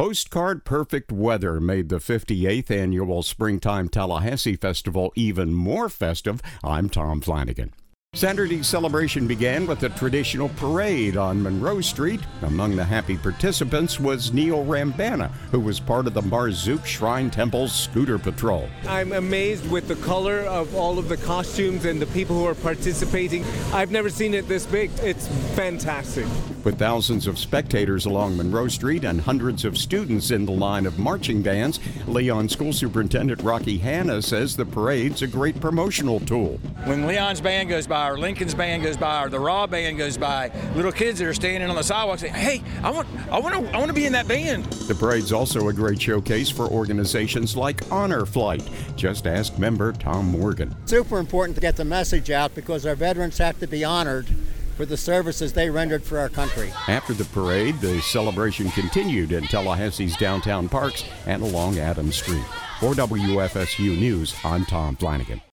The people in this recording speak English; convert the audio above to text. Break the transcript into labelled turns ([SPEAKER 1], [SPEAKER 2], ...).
[SPEAKER 1] Postcard perfect weather made the 58th annual Springtime Tallahassee Festival even more festive. I'm Tom Flanagan. Saturday's celebration began with a traditional parade on Monroe Street. Among the happy participants was Neil Rambana, who was part of the Marzook Shrine Temple's Scooter Patrol.
[SPEAKER 2] I'm amazed with the color of all of the costumes and the people who are participating. I've never seen it this big. It's fantastic.
[SPEAKER 1] With thousands of spectators along Monroe Street and hundreds of students in the line of marching bands, Leon School Superintendent Rocky Hanna says the parade's a great promotional tool.
[SPEAKER 3] When Leon's band goes by, or Lincoln's band goes by, or the Raw band goes by, little kids that are standing on the sidewalk say, "Hey, I want to be in that band."
[SPEAKER 1] The parade's also a great showcase for organizations like Honor Flight. Just ask member Tom Morgan.
[SPEAKER 4] Super important to get the message out because our veterans have to be honored for the services they rendered for our country.
[SPEAKER 1] After the parade, the celebration continued in Tallahassee's downtown parks and along Adams Street. For WFSU News, I'm Tom Flanagan.